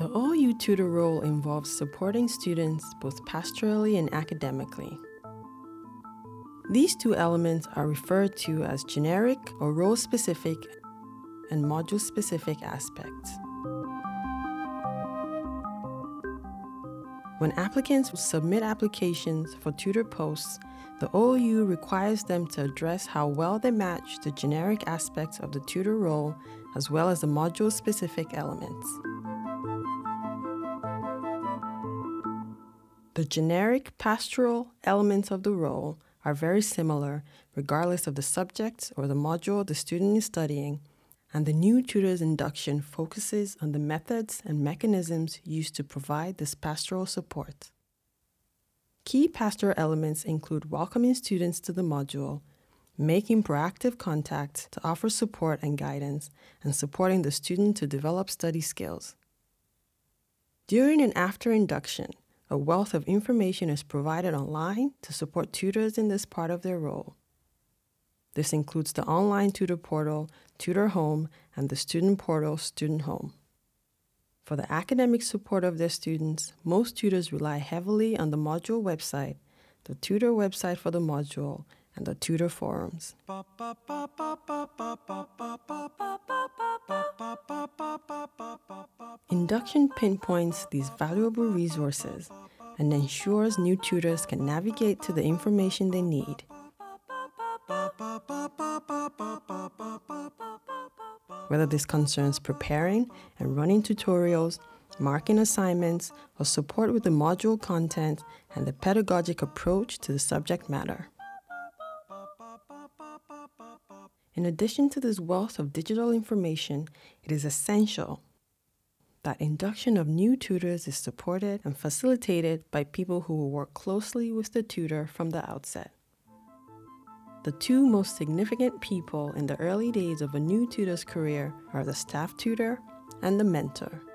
The OU tutor role involves supporting students both pastorally and academically. These two elements are referred to as generic or role-specific and module-specific aspects. When applicants submit applications for tutor posts, the OU requires them to address how well they match the generic aspects of the tutor role as well as the module-specific elements. The generic pastoral elements of the role are very similar regardless of the subject or the module the student is studying, and the new tutor's induction focuses on the methods and mechanisms used to provide this pastoral support. Key pastoral elements include welcoming students to the module, making proactive contact to offer support and guidance, and supporting the student to develop study skills. During and after induction, a wealth of information is provided online to support tutors in this part of their role. This includes the online tutor portal, Tutor Home, and the student portal, Student Home. For the academic support of their students, most tutors rely heavily on the module website, the tutor website for the module, and the tutor forums. Induction pinpoints these valuable resources and ensures new tutors can navigate to the information they need. Whether this concerns preparing and running tutorials, marking assignments, or support with the module content and the pedagogic approach to the subject matter. In addition to this wealth of digital information, it is essential that induction of new tutors is supported and facilitated by people who will work closely with the tutor from the outset. The two most significant people in the early days of a new tutor's career are the staff tutor and the mentor.